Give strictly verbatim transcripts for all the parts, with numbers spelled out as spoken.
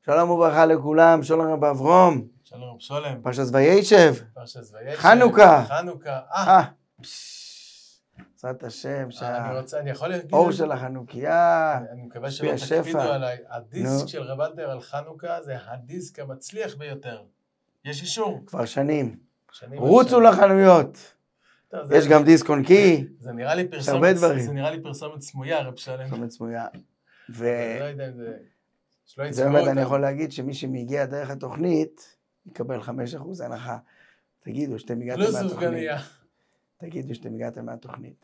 שלום וברכה לכולם, שלום רב אברום. שלום רב שולם. פרשת ויישב. פרשת ויישב. חנוכה. חנוכה. אה. בעזרת השם, אני רוצה, אני יכול להגיד... האור של החנוכיה. אני מקווה שלא תקפידו עליי. הדיסק של רב אלתר על חנוכה זה הדיסק המצליח ביותר. יש אישור. כבר שנים. רוצו לחנויות. יש גם דיסק אונקי. זה נראה לי פרסומת, זה נראה לי פרסומת סמויה, רב שלם. פרסומת סמויה. ו... לא יודע אם זה... זה באמת אני יכול להגיד שמי שמגיע דרך התוכנית, יקבל חמישה אחוז הנחה. תגידו שאתם הגעתם מהתוכנית. תגידו שאתם הגעתם מהתוכנית.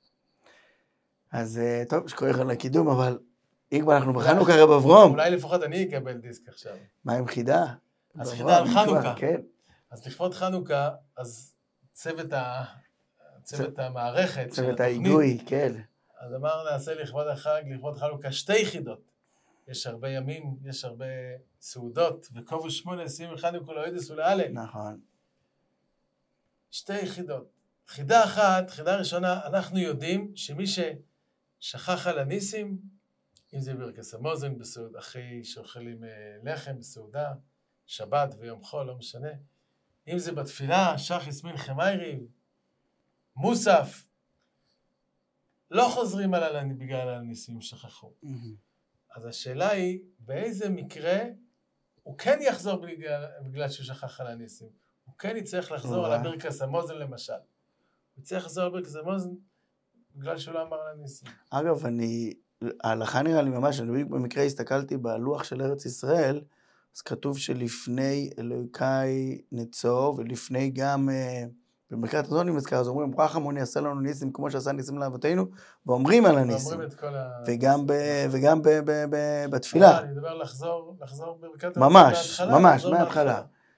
אז טוב, שכוח על הקידום, אבל אם כבר אנחנו בחנוכה רב אברום. אולי לפחות אני אקבל דיסק עכשיו. מה עם חידה? אז חידה על חנוכה. כן. אז לכבוד חנוכה, אז צוות ה... צוות המערכת. צוות ההיגוי, כן. אז אמר נעשה לכבוד החג, לכבוד חנוכה, שתי חידות. יש הרבה ימים, יש הרבה סעודות, וכובו שמונה, עשרים וחנוכה לאוידס ולאלה. נכון. שתי חידות. חידה אחת, חידה ראשונה, אנחנו יודעים שמי ששכח על הניסים, אם זה ברכס המוזן, בסעוד, אחרי שאוכלים לחם בסעודה, שבת ויום חול, לא משנה. אם זה בתפילה, שח יסמין חמיירי, מוסף, לא חוזרים על הניסים בגלל הניסים שכחו. אז השאלה היא, באיזה מקרה הוא כן יחזור בגלל, בגלל שהוא שכח על הניסים. הוא כן יצטרך לחזור על הברכס המוזן למשל. הוא יצטרך לחזור על הברכס המוזן בגלל שהוא לא אמר על הניסים. אגב, אני, ההלכה נראה לי ממש, אני במקרה הסתכלתי בלוח של ארץ ישראל, אז כתוב שלפני אלוקי נצור, ולפני גם... במקרת הזאת אני מזכר, אז אומרים, ברח המוני עשה לנו ניסים כמו שעשה ניסים לאבותינו, ואומרים על הניסים. וגם בתפילה. אני מדבר לחזור, לחזור בברכת ממש, ממש, מההתחלה.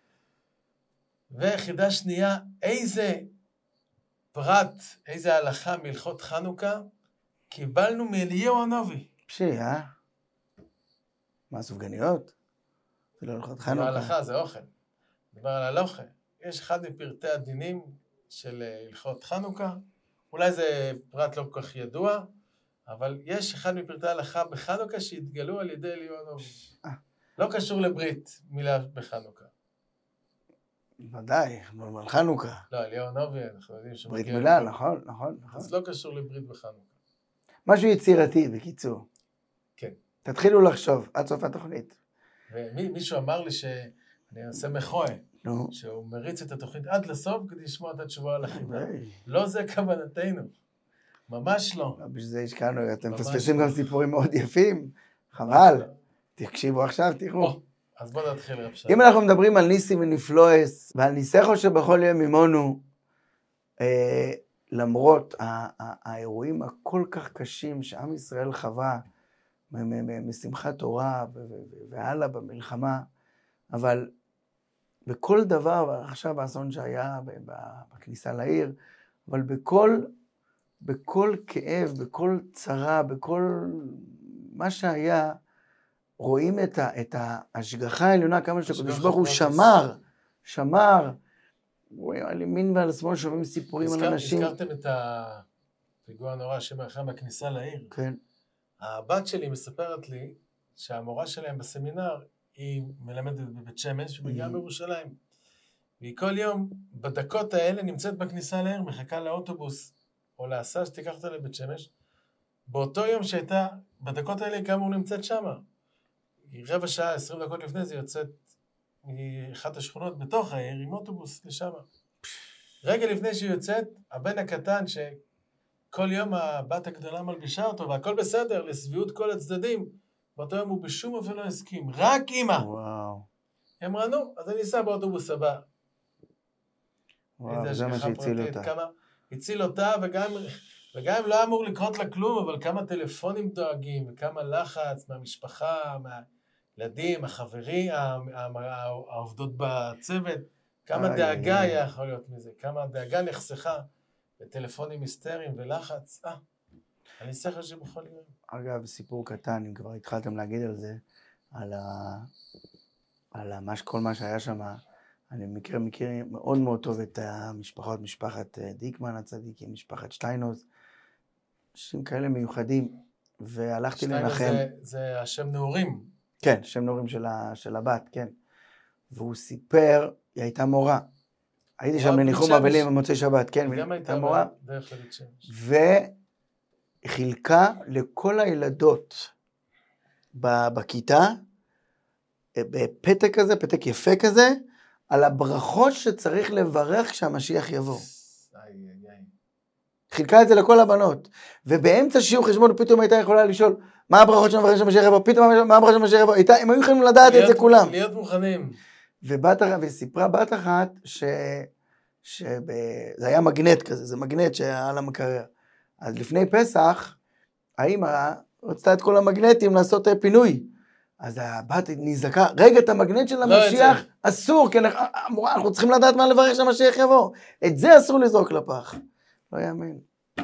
וחידה שנייה, איזה פרט, איזה הלכה מהלכות חנוכה, קיבלנו מאליהו הנביא. פשי, אה? מה, סופגניות? זה לא הלכות חנוכה. ההלכה זה אוכל. מדבר על הלוכה. יש אחד מפרטי הדינים של הלכות חנוכה, אולי זה פרט לא כל כך ידוע, אבל יש אחד מפרטי ההלכה בחנוכה שהתגלו על ידי אליהו הנביא. לא קשור לברית, מילה בחנוכה. ודאי, אבל חנוכה. לא, אליהו הנביא, אנחנו יודעים שמגיע... ברית מילה, נכון, נכון, נכון. אז לא קשור לברית בחנוכה. משהו יצירתי, בקיצור. כן. תתחילו לחשוב, עד סוף התוכנית. ומישהו אמר לי שאני אעשה מחוי. שהוא מריץ את התוכנית עד לסוף כדי לשמוע את התשובה על החידה. לא זה כוונתנו. ממש לא. בשביל זה השקענו, אתם מפספסים גם סיפורים מאוד יפים. חבל. תקשיבו עכשיו, תראו. אז בוא נתחיל רב שלום. אם אנחנו מדברים על ניסים ונפלואס, ועל ניסחו שבכל יום ממונו, למרות האירועים הכל כך קשים שעם ישראל חווה, משמחת תורה והלאה במלחמה, אבל בכל דבר, עכשיו האסון שהיה בכניסה לעיר, אבל בכל, בכל כאב, בכל צרה, בכל מה שהיה, רואים את, ה, את ההשגחה העליונה, כמה שקדוש ברוך הוא שמר, שמר, רואים על ימין ועל שמאל, שומעים סיפורים הזכר, על אנשים. הזכרתם את הפיגוע הנורא שמאחר בכניסה לעיר. כן. הבת שלי מספרת לי שהמורה שלהם בסמינר, היא מלמדת בבית שמש, ומגיעה בירושלים. והיא כל יום, בדקות האלה, נמצאת בכניסה לעיר, מחכה לאוטובוס, או להסעה שתיקח אותה לבית שמש. באותו יום שהייתה, בדקות האלה, היא כאמור נמצאת שמה. היא רבע שעה, עשרים דקות לפני זה, יוצאת מאחת השכונות בתוך העיר, עם אוטובוס לשמה. רגע לפני שהיא יוצאת, הבן הקטן, שכל יום הבת הגדולה מלבישה אותו, והכל בסדר, לסביעות כל הצדדים, באותו יום הוא בשום אופן לא הסכים, רק אמא. וואו. הם רנו, אז אני אסע באוטובוס הבא. וואו, זה מה שהציל אותה. כמה, הציל אותה, וגם, וגם אם לא אמור לקרות לה כלום, אבל כמה טלפונים דואגים, וכמה לחץ מהמשפחה, מהילדים, החברים, העובדות בצוות, כמה דאגה היה יכול להיות מזה, כמה דאגה נחסכה, וטלפונים היסטריים ולחץ. אה. אני שכל שבכל יום. אגב, סיפור קטן, אם כבר התחלתם להגיד על זה, על, ה... על ה... כל מה שהיה שם, אני מכיר, מכיר מאוד מאוד טוב את המשפחות, משפחת דיקמן הצדיקים, משפחת שטיינוז, אנשים כאלה מיוחדים, והלכתי לנחם. שטיינוז זה, זה השם נעורים, כן, שם נעורים של, ה, של הבת, כן. והוא סיפר, היא הייתה מורה. הייתי שם לניחום אבלים במוצאי שבת, כן. היא גם הייתה מורה. דרך לבית שמש. וחילקה לכל הילדות בכיתה, בפתק כזה, פתק יפה כזה, על הברכות שצריך לברך כשהמשיח יבוא. איי, איי, איי. חילקה את זה לכל הבנות. ובאמצע שיעור חשבון פתאום הייתה יכולה לשאול, מה הברכות שמברך כשהמשיח יבוא? פתאום מה הברכות כשהמשיח יבוא? הם היו יכולים לדעת את זה כולם. להיות מוכנים. ובת אחת, וסיפרה בת אחת, ש... שב... זה היה מגנט כזה, זה מגנט שהיה על המקרר. אז לפני פסח, האמא רצתה את כל המגנטים לעשות פינוי. אז הבת נזעקה, רגע, את המגנט של המשיח לא אסור, כי אנחנו, אנחנו צריכים לדעת מה לברך שהמשיח יבוא. את זה אסור לזרוק לפח. לא יאמן.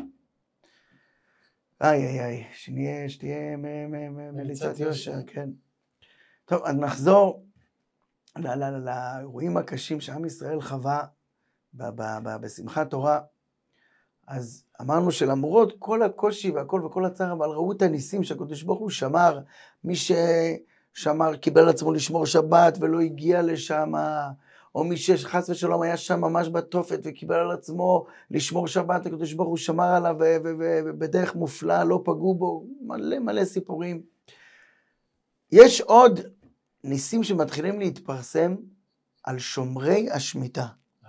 איי, איי, איי, שנהיה, שתהיה מליצת יושר, כן. טוב, אז נחזור לאירועים הקשים שעם ישראל חווה בשמחת תורה. אז אמרנו שלמרות כל הקושי והכל וכל הצער, אבל ראו את הניסים שהקדוש ברוך הוא שמר, מי ששמר קיבל על עצמו לשמור שבת ולא הגיע לשם, או מי שחס ושלום היה שם ממש בתופת וקיבל על עצמו לשמור שבת, הקדוש ברוך הוא שמר עליו ובדרך מופלאה לא פגעו בו, מלא מלא סיפורים. יש עוד ניסים שמתחילים להתפרסם על שומרי השמיטה.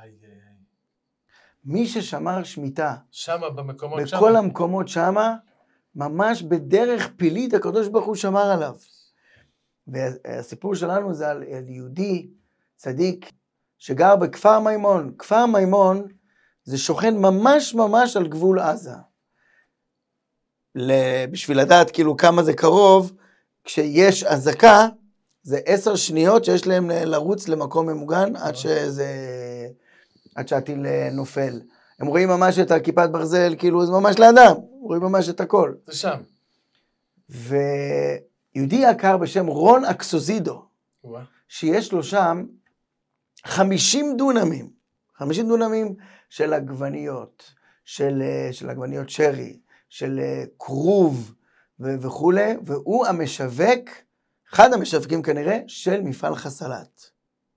מי ששמר שמיטה, שמה במקומות בכל שמה. בכל המקומות שמה, ממש בדרך פילית הקדוש ברוך הוא שמר עליו. והסיפור שלנו זה על, על יהודי צדיק שגר בכפר מימון. כפר מימון זה שוכן ממש ממש על גבול עזה. בשביל לדעת כאילו כמה זה קרוב, כשיש אזעקה, זה עשר שניות שיש להם לרוץ למקום ממוגן עד שזה... עד שהטיל נופל. הם רואים ממש את הכיפת ברזל, כאילו זה ממש לאדם, רואים ממש את הכל. זה שם. ויהודי יקר בשם רון אקסוזידו, שיש לו שם חמישים דונמים, חמישים דונמים של עגבניות, של, של עגבניות שרי, של קרוב וכו', והוא המשווק, אחד המשווקים כנראה, של מפעל חסלת.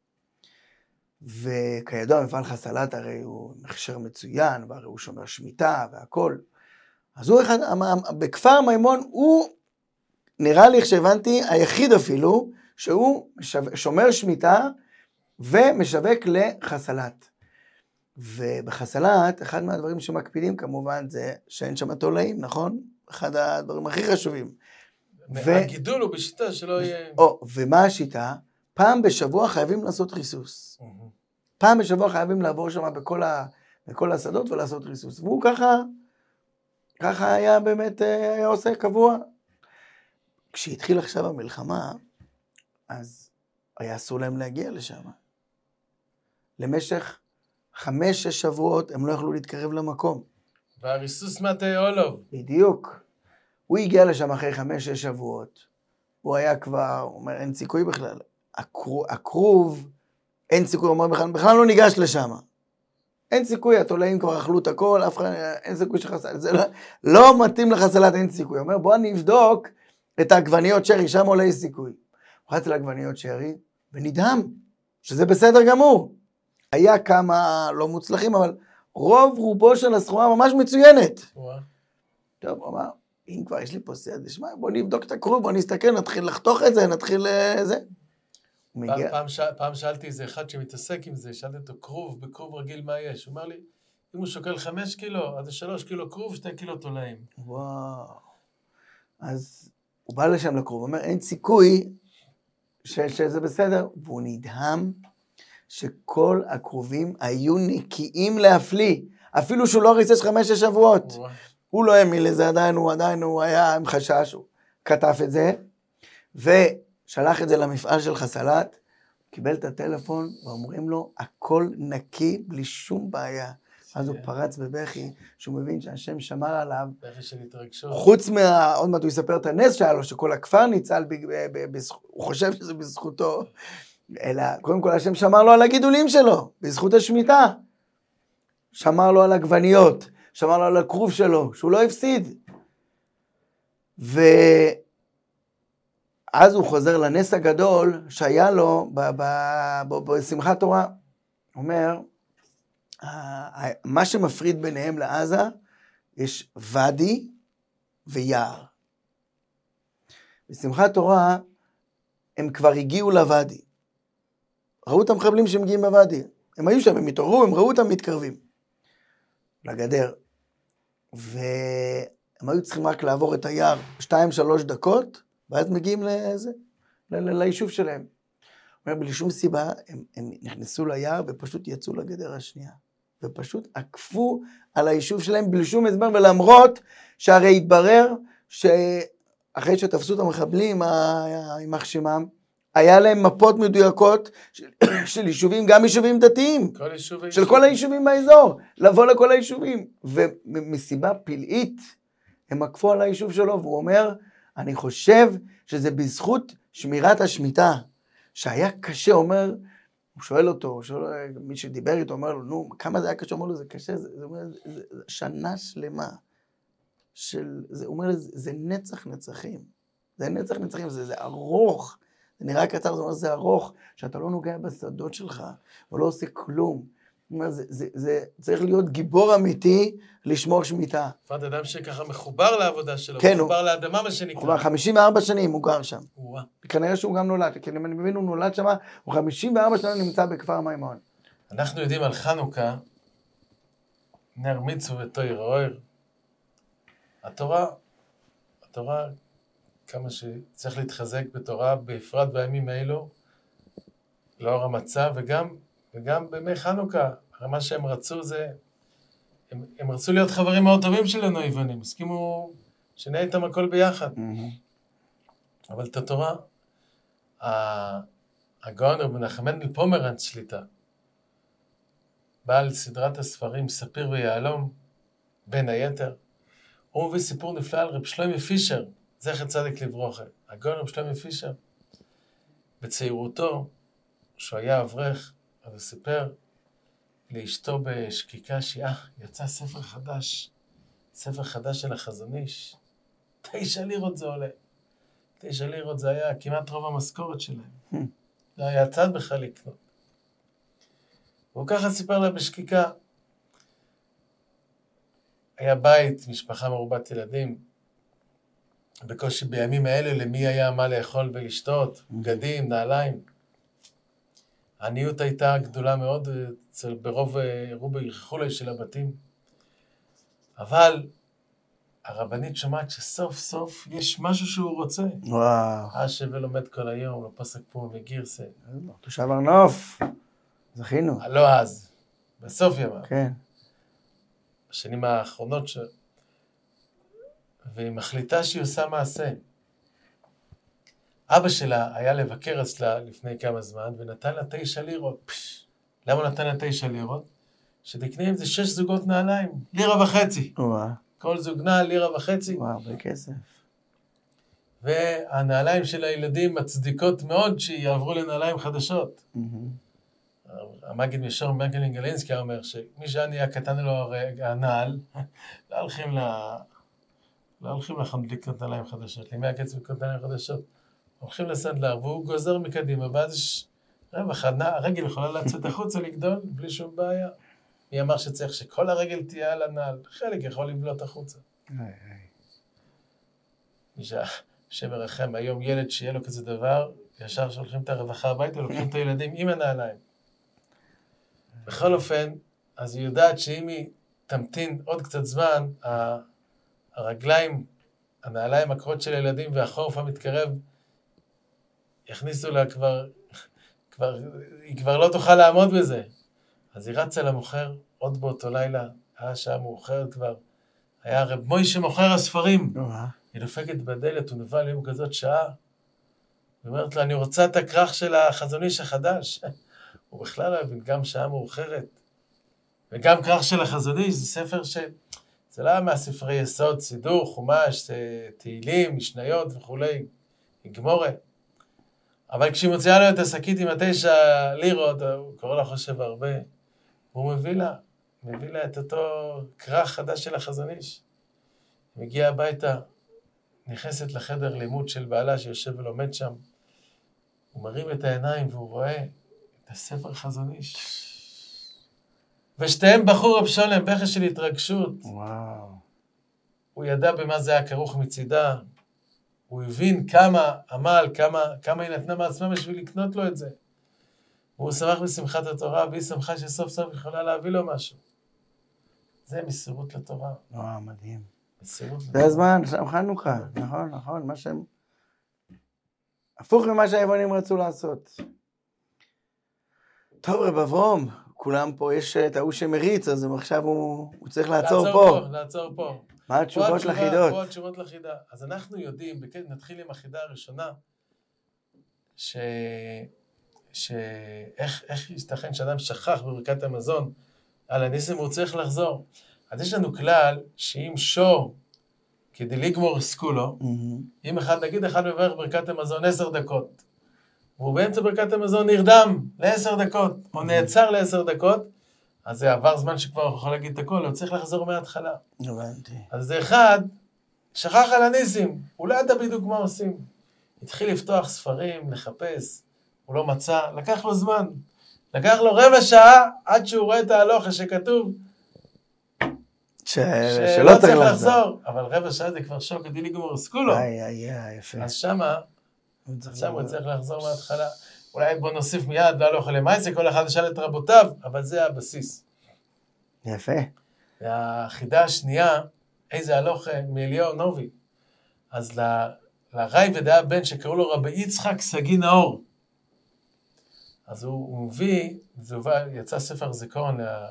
וכידוע מפעל חסלת הרי הוא מכשר מצוין, והרי הוא שומר שמיטה והכל. אז הוא אחד, בכפר מימון הוא, נראה לי שהבנתי, היחיד אפילו, שהוא שומר שמיטה ומשווק לחסלת. ובחסלת, אחד מהדברים שמקפידים כמובן זה שאין שם תולעים, נכון? אחד הדברים הכי חשובים. הגידול הוא בשיטה שלא יהיה... או, ומה השיטה? פעם בשבוע חייבים לעשות ריסוס. פעם בשבוע חייבים לעבור שם בכל, ה, בכל השדות ולעשות ריסוס. והוא ככה, ככה היה באמת, היה עושה קבוע. כשהתחיל עכשיו המלחמה, אז היה אסור להם להגיע לשם. למשך חמש, שש שבועות הם לא יכלו להתקרב למקום. והריסוס מטה אולוב. בדיוק. הוא הגיע לשם אחרי חמש, שש שבועות. הוא היה כבר, הוא אומר, אין סיכוי בכלל. הכרוב, אין סיכוי, הוא אומר, בכלל, בכלל לא ניגש לשם. אין סיכוי, התולעים כבר אכלו את הכל, אף אחד, אין סיכוי שחסלת. זה לא, לא מתאים לחסלת, אין סיכוי. הוא אומר, בוא אני אבדוק את העגבניות שרי, שם עולה סיכוי. הוא חץ לעגבניות שרי, ונדהם, שזה בסדר גמור. היה כמה לא מוצלחים, אבל רוב רובו של הסחורה ממש מצוינת. טוב, הוא אמר, אם כבר יש לי פה סייד, נשמע, בוא נבדוק את הכרוב, בוא נסתכל, נתחיל לחתוך את זה, נתחיל זה. פעם, פעם, שאל, פעם שאלתי איזה אחד שמתעסק עם זה, שאלתי אותו כרוב, בכרוב רגיל מה יש? הוא אמר לי, אם הוא שוקל חמש קילו, אז זה שלוש קילו כרוב, שתי קילו תולעים. וואו. אז הוא בא לשם לכרוב, הוא אומר, אין סיכוי ש, שזה בסדר. והוא נדהם שכל הכרובים היו נקיים להפליא. אפילו שהוא לא ריסס חמש שש שבועות. וואו. הוא לא האמין לזה, עדיין הוא, עדיין הוא היה עם חשש, הוא כתב את זה, ושלח את זה למפעל של חסלת, קיבל את הטלפון, ואומרים לו, הכל נקי, בלי שום בעיה. אז הוא פרץ בבכי, שהוא מבין שהשם שמר עליו, בכי של התרגשות. חוץ מה, עוד מעט הוא יספר את הנס שהיה לו, שכל הכפר ניצל, ב, ב, ב, בזכות, הוא חושב שזה בזכותו, אלא קודם כל השם שמר לו על הגידולים שלו, בזכות השמיטה. שמר לו על עגבניות, שמר לו על הכרוב שלו, שהוא לא הפסיד. אז הוא חוזר לנס הגדול שהיה לו ב- ב- ב- בשמחת תורה. הוא אומר, מה שמפריד ביניהם לעזה, יש ואדי ויער. בשמחת תורה, הם כבר הגיעו לוואדי. ראו את המחבלים שמגיעים בוואדי. הם היו שם, הם התעוררו, הם ראו אותם מתקרבים. לגדר. והם היו צריכים רק לעבור את היער שתיים, שלוש דקות, ואז מגיעים לזה, ל- ל- ליישוב שלהם. הוא אומר, בלי שום סיבה, הם, הם נכנסו ליער ופשוט יצאו לגדר השנייה. ופשוט עקפו על היישוב שלהם בלי שום הסבר, ולמרות שהרי התברר שאחרי שתפסו את המחבלים, יימח שמם, היה להם מפות מדויקות של, של יישובים, גם יישובים דתיים, כל יישובים, של כל היישובים באזור, לבוא לכל היישובים. ומסיבה פלאית, הם עקפו על היישוב שלו, והוא אומר, אני חושב שזה בזכות שמירת השמיטה, שהיה קשה, אומר, הוא שואל אותו, הוא שואל, מי שדיבר איתו, אומר לו, נו, כמה זה היה קשה? הוא אומר לו, זה קשה, זה, זה, זה, זה, זה שנה שלמה, של, זה, הוא אומר, זה, זה נצח נצחים, זה נצח נצחים, זה, זה ארוך, זה נראה קצר, זה אומר, זה ארוך, שאתה לא נוגע בשדות שלך, ולא עושה כלום. הוא אומר, זה, זה, זה צריך להיות גיבור אמיתי, לשמור שמיטה. בפרט אדם שככה מחובר לעבודה שלו, כן, מחובר הוא, לאדמה, מה שנקרא. הוא חמישים וארבע שנים הוא גר שם. וואה. כנראה שהוא גם נולד, כי אני מבין, הוא נולד שם, הוא חמישים וארבע שנים נמצא בכפר מימון. אנחנו יודעים על חנוכה, נר מצווה ותויר אויר. התורה, התורה, כמה שצריך להתחזק בתורה, בפרט בימים האלו, לאור המצב, וגם, וגם בימי חנוכה. הרי מה שהם רצו זה, הם, הם רצו להיות חברים מאוד טובים שלנו, היוונים, הסכימו שנהיה איתם הכל ביחד. Mm-hmm. אבל את התורה, הגאון רבי מנחם מנדל פומרנץ שליטה, בעל סדרת הספרים ספיר ויהלום, בין היתר, הוא מביא סיפור נפלא על רב שלמה פישר, זכר צדיק לברכה. הגאון רב שלמה פישר, בצעירותו, שהוא היה אברך, אז הוא סיפר לאשתו בשקיקה שיעה, יצא ספר חדש, ספר חדש של החזון איש. תשע לירות זה עולה. תשע לירות זה היה כמעט רוב המשכורת שלהם. לא היה צד בכלל לקנות. והוא ככה סיפר לה בשקיקה. היה בית, משפחה מרובת ילדים. בקושי בימים האלה למי היה מה לאכול ולשתות, בגדים, נעליים. העניות הייתה גדולה מאוד ברוב רובי חולי של הבתים. אבל הרבנית שומעת שסוף סוף יש משהו שהוא רוצה. וואו. אשב ולומד כל היום, לא פסק פה וגירסה. תושב הר נוף, זכינו. לא אז, בסוף ימה. כן. בשנים האחרונות ש... והיא מחליטה שהיא עושה מעשה. אבא שלה היה לבקר אצלה לפני כמה זמן, ונתן לה תשע לירות. פש, למה נתן לה תשע לירות? שתקנה עם זה שש זוגות נעליים, לירה וחצי. וואו. כל זוג נעל, לירה וחצי. וואו, בכסף. והנעליים של הילדים מצדיקות מאוד שיעברו לנעליים חדשות. Mm-hmm. המגיד מישור מגלין גלינסקי אומר שמי שהיה נהיה קטן לו הנעל, לא הולכים ל... לא הולכים לכם לקנות נעליים חדשות, לימי הקצב לקנות נעליים חדשות. הולכים לסנדלר, והוא גוזר מקדימה, ואז יש רווח, הרגל יכולה לצאת החוצה לגדול, בלי שום בעיה. מי אמר שצריך שכל הרגל תהיה על הנעל, חלק יכול לבלוט החוצה. מי שמרחם היום ילד שיהיה לו כזה דבר, ישר שולחים את הרווחה הביתה, לוקחים את הילדים עם הנעליים. בכל אופן, אז היא יודעת שאם היא תמתין עוד קצת זמן, הרגליים, הנעליים הקרות של הילדים והחורף המתקרב, יכניסו לה כבר, כבר, היא כבר לא תוכל לעמוד בזה. אז היא רצה למוכר, עוד באותו לילה, היה שעה מאוחרת כבר, היה הרב מוישה מוכר הספרים. היא דופקת בדלת, הוא נבע ליום כזאת שעה, היא אומרת לה, אני רוצה את הכרך של החזון איש החדש. הוא בכלל לא הבין, גם שעה מאוחרת. וגם כרך של החזון איש, זה ספר ש... זה לא היה מהספרי יסוד, סידור, חומש, תהילים, משניות וכולי, גמורה. אבל כשהיא מוציאה לו את השקית עם התשע לירות, הוא קורא לה חושב הרבה, והוא מביא לה, מביא לה את אותו כרך חדש של החזון איש. היא מגיעה הביתה, נכנסת לחדר לימוד של בעלה שיושב ולומד שם, הוא מרים את העיניים והוא רואה את הספר חזון איש. ושתיהם בחור רב שולם, בכי של התרגשות. וואו. הוא ידע במה זה היה כרוך מצידה. הוא הבין כמה עמל, כמה, כמה היא נתנה מעצמה בשביל לקנות לו את זה. והוא שמח בשמחת התורה, והיא שמחה שסוף סוף יכולה להביא לו משהו. זה מסירות לתורה. וואו, מדהים. מסירות לתורה. זה הזמן, שם חנוכה, נכון, נכון, מה שהם... הפוך ממה שהיוונים רצו לעשות. טוב, רב אברום, כולם פה, יש את ההוא שמריץ, אז עכשיו הוא, הוא צריך לעצור, לעצור פה. פה. לעצור פה. מה התשובות לחידות? פה התשובות לחידה. אז אנחנו יודעים, בכן, נתחיל עם החידה הראשונה, ש... ש... איך, איך ישתכן שאדם שכח בברכת המזון, על הניסים הוא צריך לחזור. אז יש לנו כלל, שאם שור, כדי לגמור סקולו, mm-hmm. אם אחד, נגיד אחד מברך ברכת המזון עשר דקות, והוא באמצע ברכת המזון נרדם לעשר דקות, mm-hmm. או נעצר לעשר דקות, אז זה עבר זמן שכבר הוא יכול להגיד את הכל, הוא צריך לחזור מההתחלה. הבנתי. אז זה אחד, שכח על הניסים, הוא לא ידע בדיוק מה עושים. התחיל לפתוח ספרים, לחפש, הוא לא מצא, לקח לו זמן. לקח לו רבע שעה עד שהוא רואה את ההלוכה שכתוב, ש... שלא צריך לחזור. אבל רבע שעה זה כבר שוק, כדי לגמור סקולו. איי, איי, איי, יפה. אז שמה, עכשיו הוא צריך לחזור מההתחלה. אולי בוא נוסיף מיד, לא הלוכה למייסה, כל אחד ישאל את רבותיו, אבל זה הבסיס. יפה. והחידה השנייה, איזה הלוכה מאליהו נובי. אז ל... לראי ודעה בן שקראו לו רבי יצחק סגי נאור. אז הוא, הוא מביא, זה הובא, יצא ספר זיכרון לה,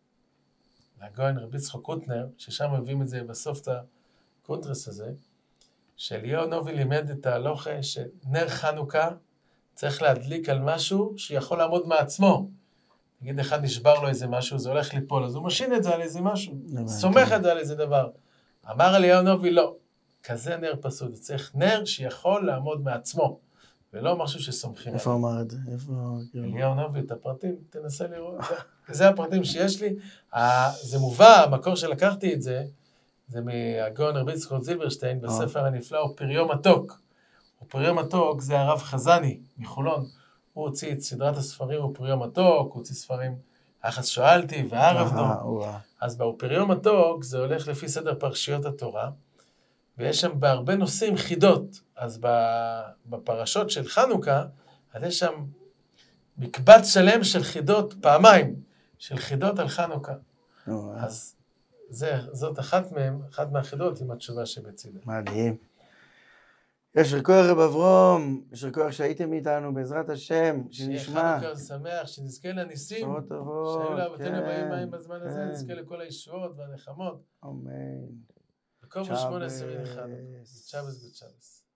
לגויין רבי יצחק קוטנר, ששם מביאים את זה בסוף את הקונטרס הזה, שאליהו נובי לימד את ההלוכה שנר חנוכה צריך להדליק על משהו שיכול לעמוד מעצמו. נגיד אחד נשבר לו איזה משהו, זה הולך ליפול, אז הוא משין את זה על איזה משהו, סומך את זה על איזה דבר. אמר אליהו נובי, לא, כזה נר פסוד, צריך נר שיכול לעמוד מעצמו. ולא משהו שסומכים. איפה אמר את זה? אליהו נובי, את הפרטים, תנסה לראות. זה הפרטים שיש לי. זה מובא, המקור שלקחתי את זה, זה מהגאון רבי יצחק זילברשטיין, בספר הנפלא, הוא פריו מתוק. הוא פריו מתוק, זה הרב חזני, מחולון. הוא הוציא את סדרת הספרים, הוא פריו מתוק, הוא הוציא ספרים, אחת שואלתי, והערב דום. אז בפריו מתוק, זה הולך לפי סדר פרשיות התורה, ויש שם בהרבה נושאים חידות. אז בפרשות של חנוכה, אז יש שם מקבץ שלם של חידות, פעמיים, של חידות על חנוכה. אז זה, זאת אחת מהם, אחת מהחידות עם התשובה שבצידה. מדהים. ישר כוח רב אברום, ישר כוח שהייתם איתנו בעזרת השם, שנשמע. שיהיה חנוכה שמח, שנזכה לניסים. שעות טובות, שהיו לאבותינו כן, באים מים בזמן הזה, כן. נזכה לכל הישועות והנחמות. אמן. בקום שמונה עשרה לחנוכה. צ'אבס בצ'אבס.